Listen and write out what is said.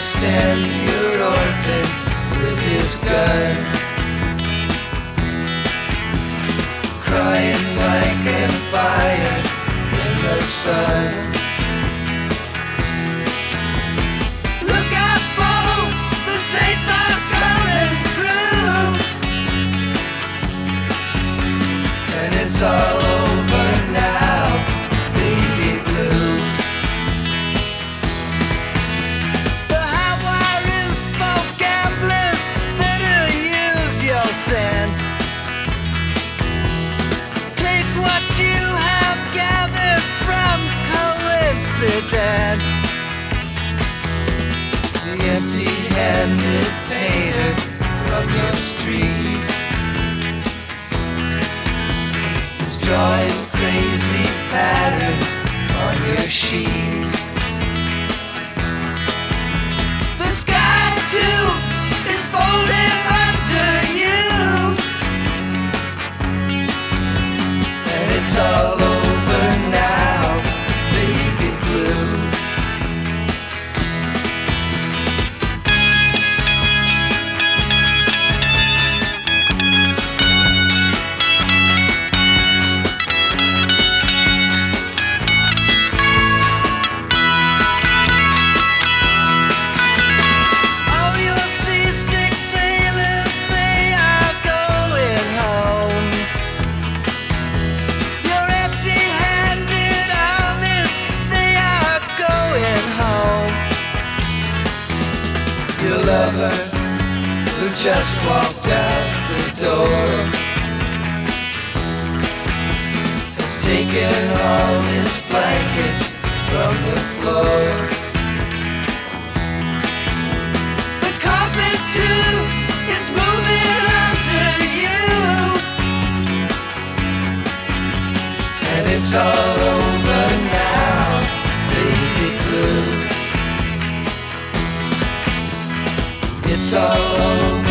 stands your orphan with his gun, crying like a fire in the sun. Look out, fool, the saints are coming through, and it's all over now, baby blue. The high wire is for gamblers, better use your sense. Take what you have gathered from coincidence. The empty-handed painter from your street is drawing crazy patterns on your sheets. The sky too is folding under you, and it's all over now, baby blue. Oh, your seasick sailors, they are going home. Your empty-handed armies, they are going home. Your lover, who just walked out the door, has taken all his blankets from the floor. The carpet too is moving under you, and it's all over now, baby blue. It's all over